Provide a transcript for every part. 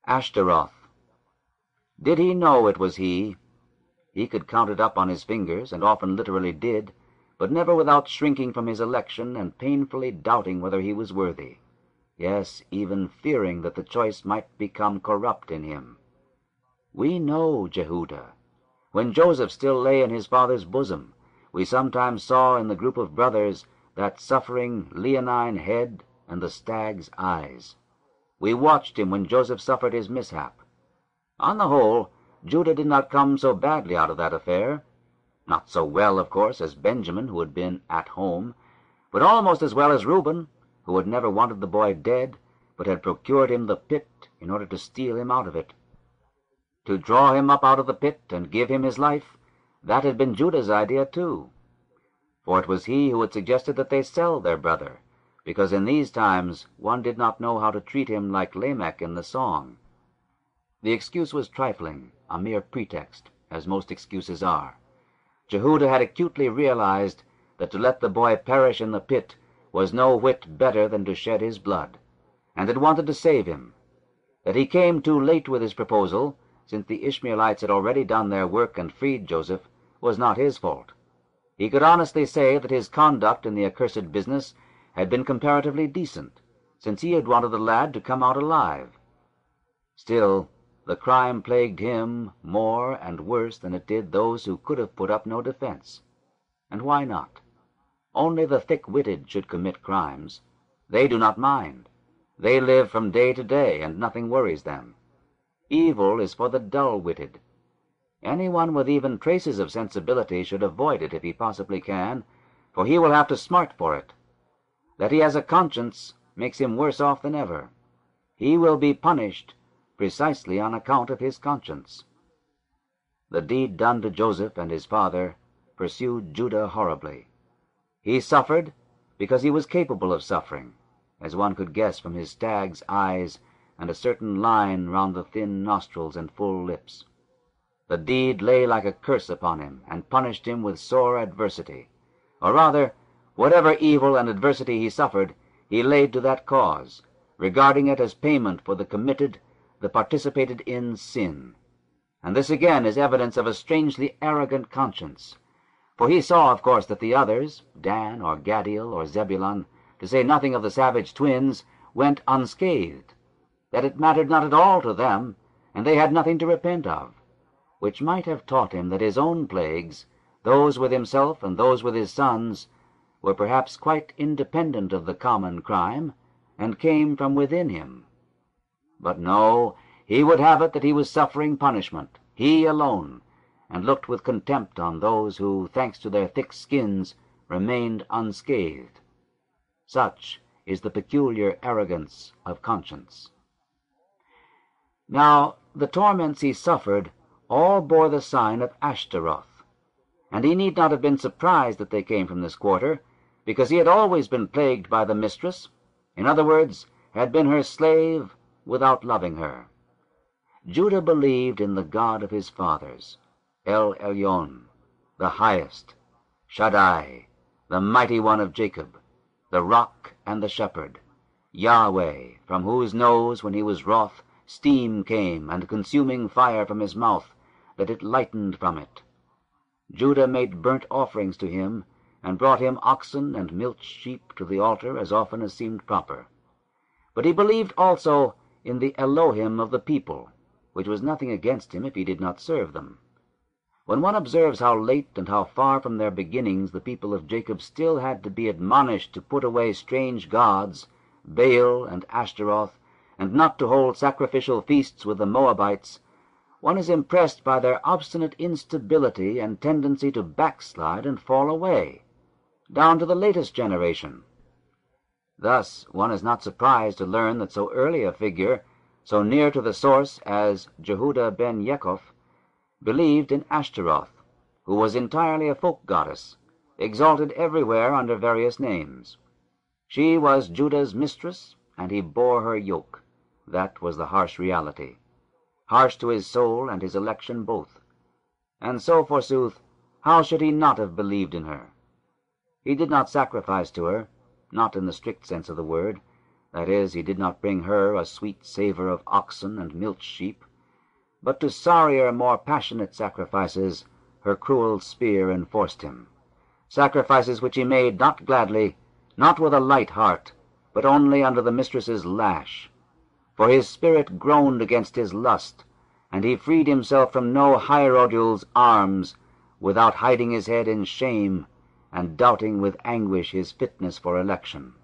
Ashtaroth. Did he know it was he? He could count it up on his fingers, and often literally did, but never without shrinking from his election and painfully doubting whether he was worthy. Yes, even fearing that the choice might become corrupt in him. We know Jehudah. When Joseph still lay in his father's bosom, we sometimes saw in the group of brothers that suffering leonine head and the stag's eyes. We watched him when Joseph suffered his mishap. On the whole, Judah did not come so badly out of that affair. Not so well, of course, as Benjamin, who had been at home, but almost as well as Reuben, who had never wanted the boy dead, but had procured him the pit in order to steal him out of it. To draw him up out of the pit and give him his life, that had been Judah's idea too. For it was he who had suggested that they sell their brother, because in these times one did not know how to treat him like Lamech in the song. The excuse was trifling, a mere pretext, as most excuses are. Jehudah had acutely realized that to let the boy perish in the pit was no whit better than to shed his blood, and had wanted to save him. That he came too late with his proposal, since the Ishmaelites had already done their work and freed Joseph, was not his fault. He could honestly say that his conduct in the accursed business had been comparatively decent, since he had wanted the lad to come out alive. Still, the crime plagued him more and worse than it did those who could have put up no defense. And why not? Only the thick-witted should commit crimes. They do not mind. They live from day to day, and nothing worries them. Evil is for the dull-witted. Anyone with even traces of sensibility should avoid it if he possibly can, for he will have to smart for it. That he has a conscience makes him worse off than ever. He will be punished precisely on account of his conscience. The deed done to Joseph and his father pursued Judah horribly. He suffered because he was capable of suffering, as one could guess from his stag's eyes and a certain line round the thin nostrils and full lips. The deed lay like a curse upon him, and punished him with sore adversity. Or rather, whatever evil and adversity he suffered, he laid to that cause, regarding it as payment for the committed, the participated in sin. And this again is evidence of a strangely arrogant conscience. For he saw, of course, that the others, Dan or Gadiel or Zebulun, to say nothing of the savage twins, went unscathed, that it mattered not at all to them, and they had nothing to repent of, which might have taught him that his own plagues, those with himself and those with his sons, were perhaps quite independent of the common crime, and came from within him. But no, he would have it that he was suffering punishment, he alone, and looked with contempt on those who, thanks to their thick skins, remained unscathed. Such is the peculiar arrogance of conscience. Now, the torments he suffered all bore the sign of Ashtaroth, and he need not have been surprised that they came from this quarter, because he had always been plagued by the mistress, in other words, had been her slave without loving her. Judah believed in the God of his fathers, El Elyon, the highest, Shaddai, the mighty one of Jacob, the rock and the shepherd, Yahweh, from whose nose, when he was wroth, steam came, and consuming fire from his mouth, that it lightened from it. Judah made burnt offerings to him, and brought him oxen and milch sheep to the altar as often as seemed proper. But he believed also in the Elohim of the people, which was nothing against him if he did not serve them. When one observes how late and how far from their beginnings the people of Jacob still had to be admonished to put away strange gods, Baal and Ashtaroth, and not to hold sacrificial feasts with the Moabites, one is impressed by their obstinate instability and tendency to backslide and fall away, down to the latest generation. Thus one is not surprised to learn that so early a figure, so near to the source as Jehudah ben Yekoph, believed in Ashtaroth, who was entirely a folk goddess, exalted everywhere under various names. She was Judah's mistress, and he bore her yoke. That was the harsh reality, harsh to his soul and his election both. And so, forsooth, how should he not have believed in her? He did not sacrifice to her, not in the strict sense of the word, That is, he did not bring her a sweet savor of oxen and milch sheep, but to sorrier, more passionate sacrifices her cruel spear enforced him, sacrifices which he made not gladly, not with a light heart, but only under the mistress's lash. For his spirit groaned against his lust, and he freed himself from no hierodule's arms without hiding his head in shame and doubting with anguish his fitness for election.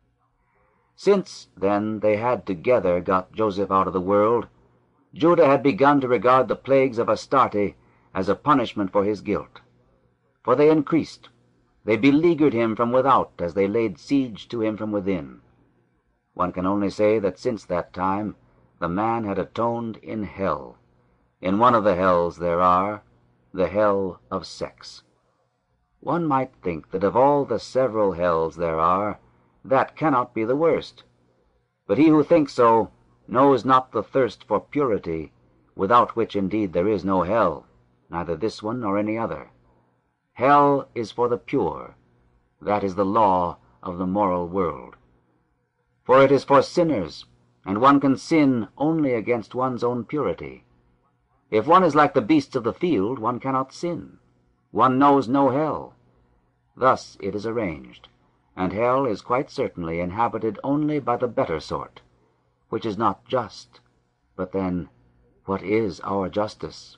Since, then, they had together got Joseph out of the world, Judah had begun to regard the plagues of Astarte as a punishment for his guilt. For they increased. They beleaguered him from without as they laid siege to him from within. One can only say that since that time the man had atoned in hell. In one of the hells there are, the hell of sex. One might think that of all the several hells there are, that cannot be the worst. But he who thinks so knows not the thirst for purity, without which indeed there is no hell, neither this one nor any other. Hell is for the pure. That is the law of the moral world. For it is for sinners, and one can sin only against one's own purity. If one is like the beasts of the field, one cannot sin. One knows no hell. Thus it is arranged, and hell is quite certainly inhabited only by the better sort, which is not just. But then, what is our justice?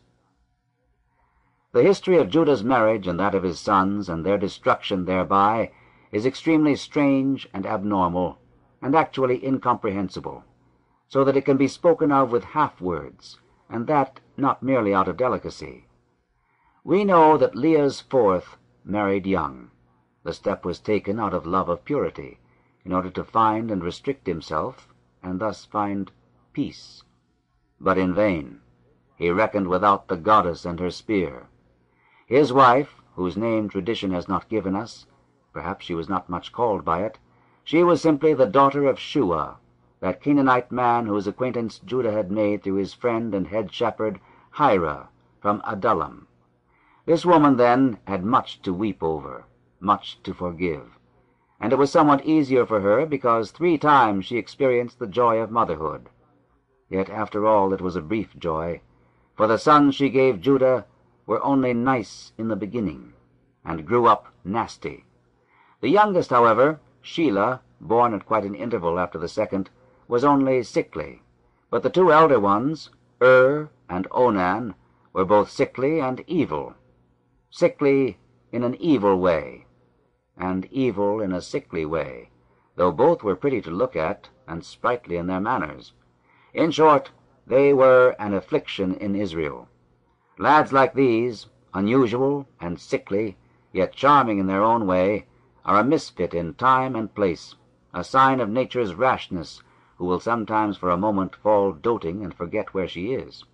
The history of Judah's marriage and that of his sons, and their destruction thereby, is extremely strange and abnormal, and actually incomprehensible, so that it can be spoken of with half-words, and that not merely out of delicacy. We know that Leah's fourth married young. The step was taken out of love of purity, in order to find and restrict himself, and thus find peace. But in vain. He reckoned without the goddess and her spear. His wife, whose name tradition has not given us, perhaps she was not much called by it, she was simply the daughter of Shua, that Canaanite man whose acquaintance Judah had made through his friend and head shepherd Hira from Adullam. This woman, then, had much to weep over, much to forgive, and it was somewhat easier for her because 3 times she experienced the joy of motherhood. Yet after all it was a brief joy, for the sons she gave Judah were only nice in the beginning, and grew up nasty. The youngest, however, Shelah, born at quite an interval after the second, was only sickly, but the 2 elder ones, and Onan, were both sickly and evil. Sickly in an evil way, and evil in a sickly way, though both were pretty to look at, and sprightly in their manners. In short, they were an affliction in Israel. Lads like these, unusual and sickly, yet charming in their own way, are a misfit in time and place, a sign of nature's rashness, who will sometimes for a moment fall doting and forget where she is.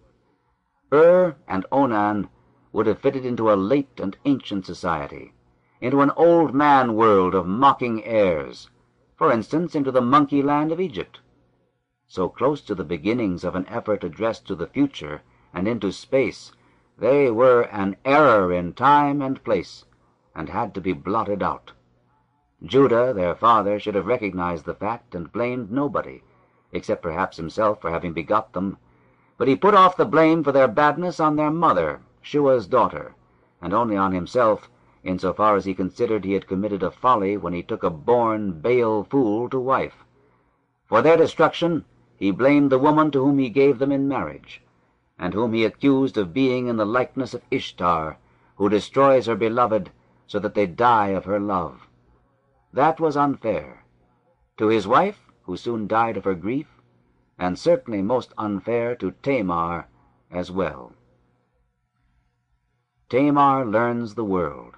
And Onan would have fitted into a late and ancient society, into an old man world of mocking airs, for instance, into the monkey land of Egypt. So close to the beginnings of an effort addressed to the future and into space, they were an error in time and place, and had to be blotted out. Judah, their father, should have recognized the fact and blamed nobody, except perhaps himself for having begot them, but he put off the blame for their badness on their mother, Shua's daughter, and only on himself, in so far as he considered he had committed a folly when he took a born Baal fool to wife. For their destruction he blamed the woman to whom he gave them in marriage, and whom he accused of being in the likeness of Ishtar, who destroys her beloved so that they die of her love. That was unfair. To his wife, who soon died of her grief, and certainly most unfair to Tamar as well. Tamar learns the world.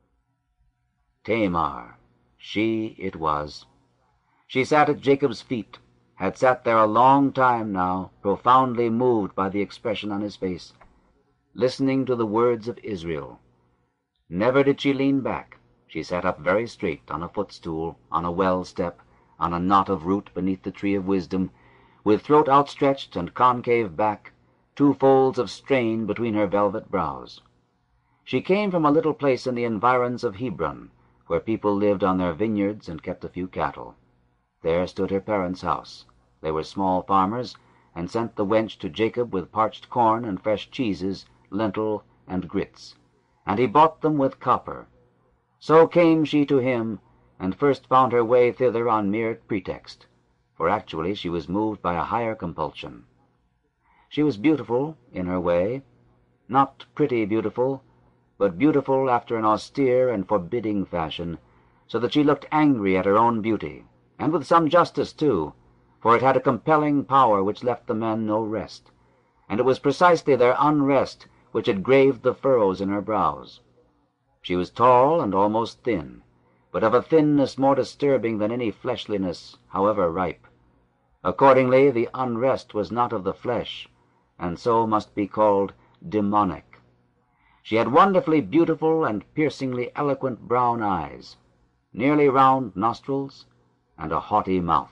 Tamar, she it was. She sat at Jacob's feet, had sat there a long time now, profoundly moved by the expression on his face, listening to the words of Israel. Never did she lean back. She sat up very straight on a footstool, on a well step, on a knot of root beneath the tree of wisdom, with throat outstretched and concave back, 2 folds of strain between her velvet brows. She came from a little place in the environs of Hebron, where people lived on their vineyards and kept a few cattle. There stood her parents' house. They were small farmers, and sent the wench to Jacob with parched corn and fresh cheeses, lentil and grits, and he bought them with copper. So came she to him, and first found her way thither on mere pretext, for actually she was moved by a higher compulsion. She was beautiful in her way, not pretty beautiful, but beautiful after an austere and forbidding fashion, so that she looked angry at her own beauty, and with some justice too, for it had a compelling power which left the men no rest, and it was precisely their unrest which had graved the furrows in her brows. She was tall and almost thin, but of a thinness more disturbing than any fleshliness, however ripe. Accordingly, the unrest was not of the flesh, and so must be called demonic. She had wonderfully beautiful and piercingly eloquent brown eyes, nearly round nostrils, and a haughty mouth.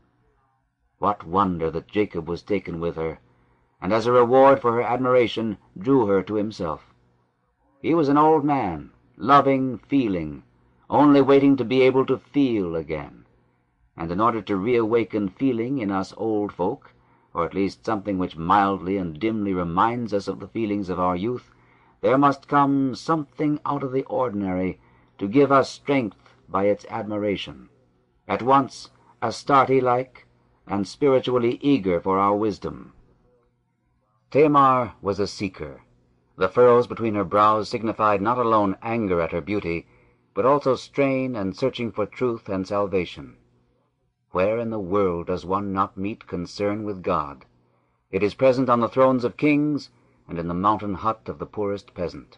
What wonder that Jacob was taken with her, and as a reward for her admiration drew her to himself. He was an old man, loving, feeling, only waiting to be able to feel again. And in order to reawaken feeling in us old folk, or at least something which mildly and dimly reminds us of the feelings of our youth, there must come something out of the ordinary to give us strength by its admiration, at once Astarte-like and spiritually eager for our wisdom. Tamar was a seeker. The furrows between her brows signified not alone anger at her beauty, but also strain and searching for truth and salvation. Where in the world does one not meet concern with God? It is present on the thrones of kings and in the mountain hut of the poorest peasant.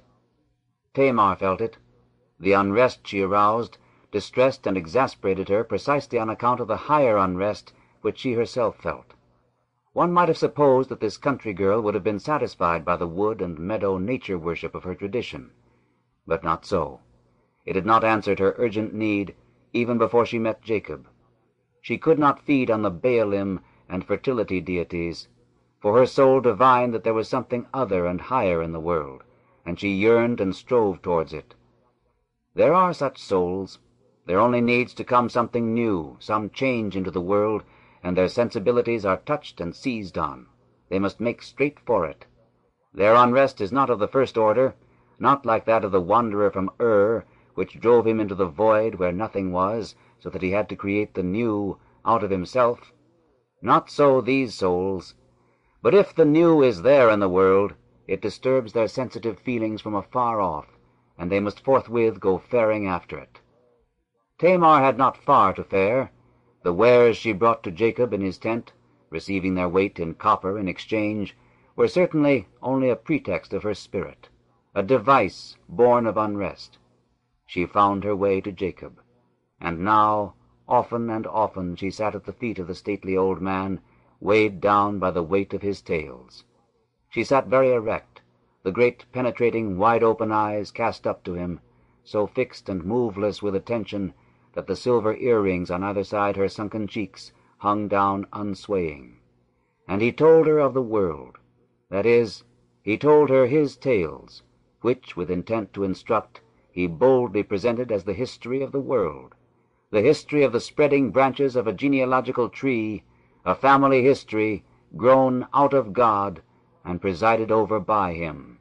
Tamar felt it. The unrest she aroused distressed and exasperated her precisely on account of the higher unrest which she herself felt. One might have supposed that this country girl would have been satisfied by the wood and meadow nature worship of her tradition. But not so. It had not answered her urgent need even before she met Jacob. She could not feed on the Baalim and fertility deities, for her soul divined that there was something other and higher in the world, and she yearned and strove towards it. There are such souls. There only needs to come something new, some change into the world, and their sensibilities are touched and seized on. They must make straight for it. Their unrest is not of the first order, not like that of the wanderer from Ur, which drove him into the void where nothing was, so that he had to create the new out of himself. Not so these souls. But if the new is there in the world, it disturbs their sensitive feelings from afar off, and they must forthwith go faring after it. Tamar had not far to fare. The wares she brought to Jacob in his tent, receiving their weight in copper in exchange, were certainly only a pretext of her spirit, a device born of unrest. She found her way to Jacob, and now often and often she sat at the feet of the stately old man, weighed down by the weight of his tales. She sat very erect, the great penetrating wide-open eyes cast up to him, so fixed and moveless with attention that the silver earrings on either side her sunken cheeks hung down unswaying. And he told her of the world. That is, he told her his tales, which, with intent to instruct, he boldly presented as the history of the world, the history of the spreading branches of a genealogical tree, a family history grown out of God and presided over by him.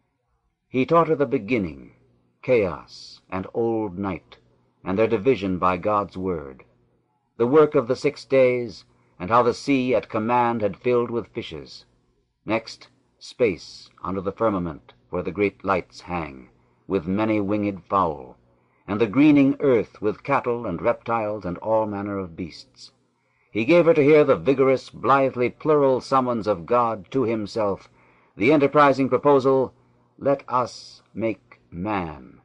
He taught her the beginning, chaos, and old night, and their division by God's word, the work of the 6 days, and how the sea at command had filled with fishes. Next, space under the firmament where the great lights hang, with many winged fowl, and the greening earth with cattle and reptiles and all manner of beasts. He gave her to hear the vigorous, blithely plural summons of God to himself, the enterprising proposal, "Let us make man."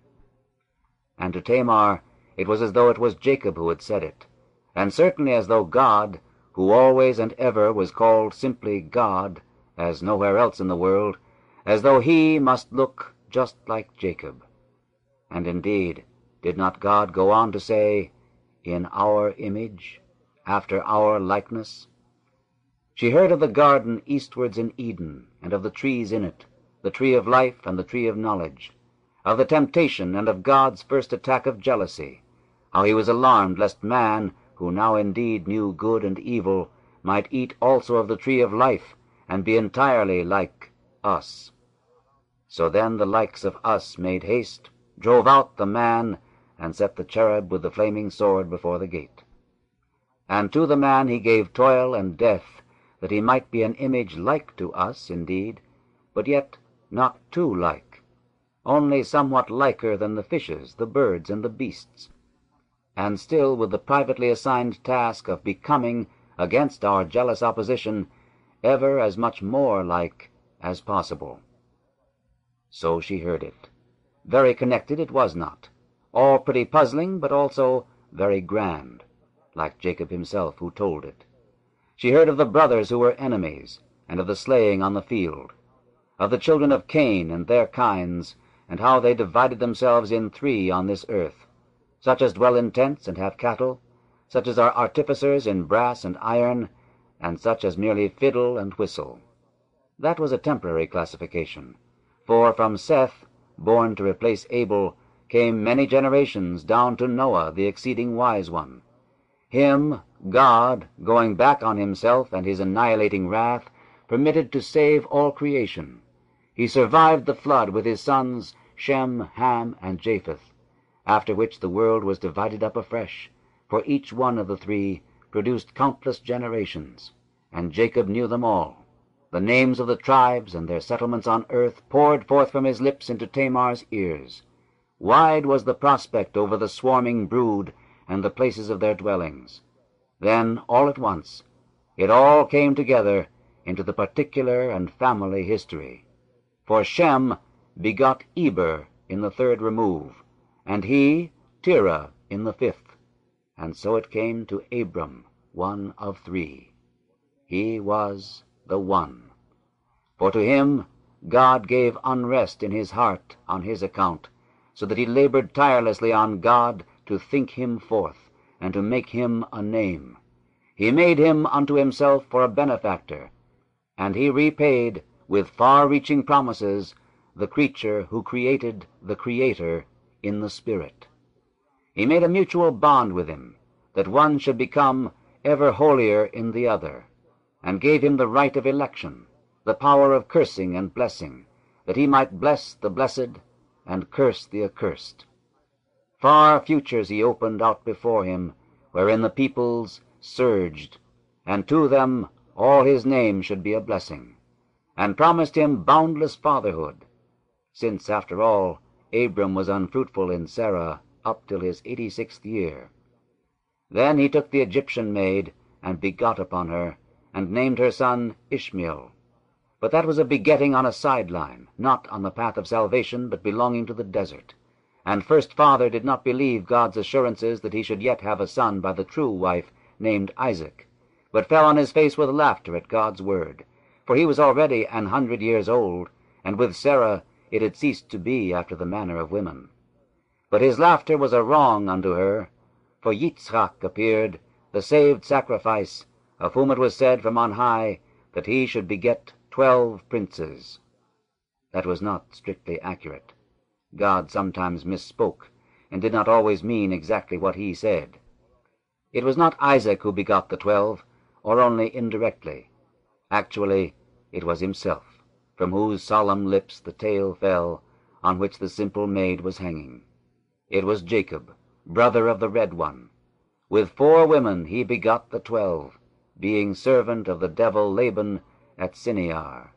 And to Tamar it was as though it was Jacob who had said it, and certainly as though God, who always and ever was called simply God, as nowhere else in the world, as though he must look just like Jacob. And indeed, did not God go on to say, "In our image, after our likeness"? She heard of the garden eastwards in Eden, and of the trees in it, the tree of life and the tree of knowledge, of the temptation and of God's first attack of jealousy, how he was alarmed lest man, who now indeed knew good and evil, might eat also of the tree of life, and be entirely like us. So then the likes of us made haste, drove out the man, and set the cherub with the flaming sword before the gate. And to the man he gave toil and death, that he might be an image like to us indeed, but yet not too like, only somewhat liker than the fishes, the birds, and the beasts, and still with the privately assigned task of becoming, against our jealous opposition, ever as much more like as possible. So she heard it. Very connected it was not, all pretty puzzling, but also very grand, like Jacob himself who told it. She heard of the brothers who were enemies, and of the slaying on the field, of the children of Cain and their kinds, and how they divided themselves in three on this earth, such as dwell in tents and have cattle, such as are artificers in brass and iron, and such as merely fiddle and whistle. That was a temporary classification, for from Seth, born to replace Abel, came many generations down to Noah, the exceeding wise one. Him God, going back on himself and his annihilating wrath, permitted to save all creation. He survived the flood with his sons Shem, Ham, and Japheth, after which the world was divided up afresh, for each one of the three produced countless generations, and Jacob knew them all. The names of the tribes and their settlements on earth poured forth from his lips into Tamar's ears. Wide was the prospect over the swarming brood and the places of their dwellings. Then, all at once, it all came together into the particular and family history. For Shem begot Eber in the third remove, and he Terah in the fifth, and so it came to Abram, one of three. He was the one. For to him God gave unrest in his heart on his account, so that he labored tirelessly on God to think him forth, and to make him a name. He made him unto himself for a benefactor, and he repaid with far-reaching promises the creature who created the Creator in the Spirit. He made a mutual bond with him, that one should become ever holier in the other, and gave him the right of election, the power of cursing and blessing, that he might bless the blessed and curse the accursed. Far futures he opened out before him, wherein the peoples surged, and to them all his name should be a blessing, and promised him boundless fatherhood, since, after all, Abram was unfruitful in Sarah up till his 86th year. Then he took the Egyptian maid, and begot upon her, and named her son Ishmael. But that was a begetting on a sideline, not on the path of salvation, but belonging to the desert. And first father did not believe God's assurances that he should yet have a son by the true wife named Isaac, but fell on his face with laughter at God's word. For he was already 100 years old, and with Sarah it had ceased to be after the manner of women. But his laughter was a wrong unto her, for Yitzchak appeared, the saved sacrifice, of whom it was said from on high that he should beget 12 princes. That was not strictly accurate. God sometimes misspoke, and did not always mean exactly what he said. It was not Isaac who begot the 12, or only indirectly. Actually, it was himself, from whose solemn lips the tale fell, on which the simple maid was hanging. It was Jacob, brother of the red one. With 4 women he begot the 12, being servant of the devil Laban at Sinear.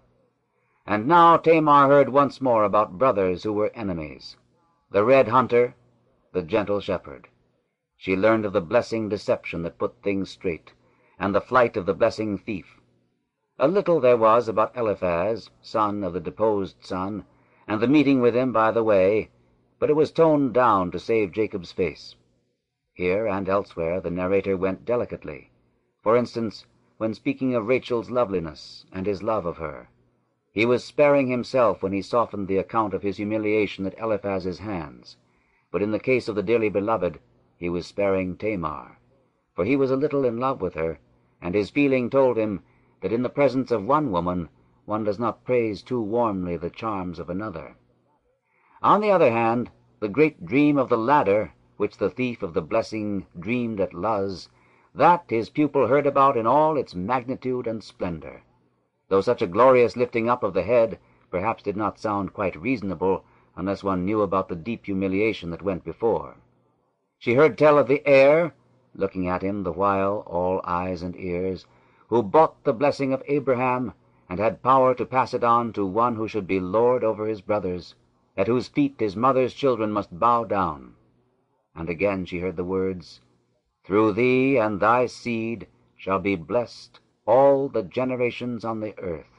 And now Tamar heard once more about brothers who were enemies, the red hunter, the gentle shepherd. She learned of the blessing deception that put things straight, and the flight of the blessing thief. A little there was about Eliphaz, son of the deposed son, and the meeting with him by the way, but it was toned down to save Jacob's face. Here and elsewhere the narrator went delicately. For instance, when speaking of Rachel's loveliness and his love of her, he was sparing himself when he softened the account of his humiliation at Eliphaz's hands. But in the case of the dearly beloved, he was sparing Tamar, for he was a little in love with her, and his feeling told him that in the presence of one woman one does not praise too warmly the charms of another. On the other hand, the great dream of the ladder, which the thief of the blessing dreamed at Luz, That his pupil heard about in all its magnitude and splendor, though such a glorious lifting up of the head perhaps did not sound quite reasonable unless one knew about the deep humiliation that went before. She heard tell of the heir, looking at him the while, all eyes and ears, who bought the blessing of Abraham, and had power to pass it on to one who should be lord over his brothers, at whose feet his mother's children must bow down. And again she heard the words, "Through thee and thy seed shall be blessed all the generations on the earth."